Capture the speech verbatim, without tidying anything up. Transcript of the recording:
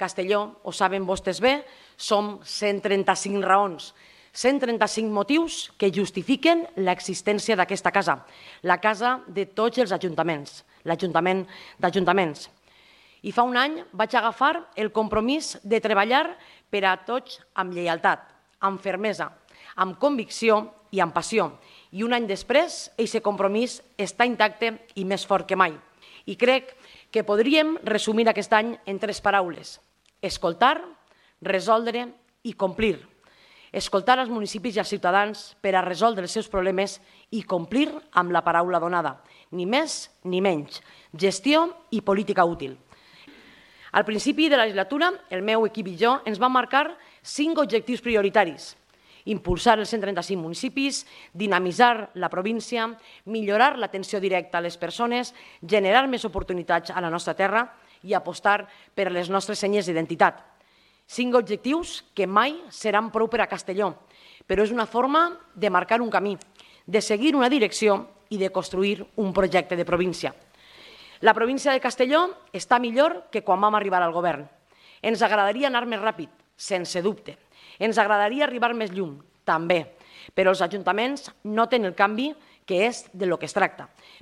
Castelló, ho saben vostès bé, som cent trenta-cinc raons, cent trenta-cinc motius que justifiquen l'existència d'aquesta casa, la casa de tots els ajuntaments, l'Ajuntament d'Ajuntaments. I fa un any vaig agafar el compromís de treballar per a tots amb lleialtat, amb fermesa, amb convicció i amb passió. I un any després, aquest compromís està intacte i més fort que mai. I crec que podríem resumir aquest any en tres paraules: escoltar, resoldre i complir. Escoltar els municipis i els ciutadans per a resoldre els seus problemes i complir amb la paraula donada, ni més ni menys, gestió i política útil. Al principi de la legislatura, el meu equip i jo ens vam marcar cinc objectius prioritaris: impulsar els cent trenta-cinc municipis, dinamitzar la província, millorar l'atenció directa a les persones, generar més oportunitats a la nostra terra i apostar per a les nostres senyes d'identitat. Cinc objectius que mai seran prou per a Castelló, però és una forma de marcar un camí, de seguir una direcció i de construir un projecte de província. La província de Castelló està millor que quan vam arribar al govern. Ens agradaria anar més ràpid, sense dubte. Ens agradaria arribar més lluny, també, però els ajuntaments noten el canvi, que és de lo que es tracta.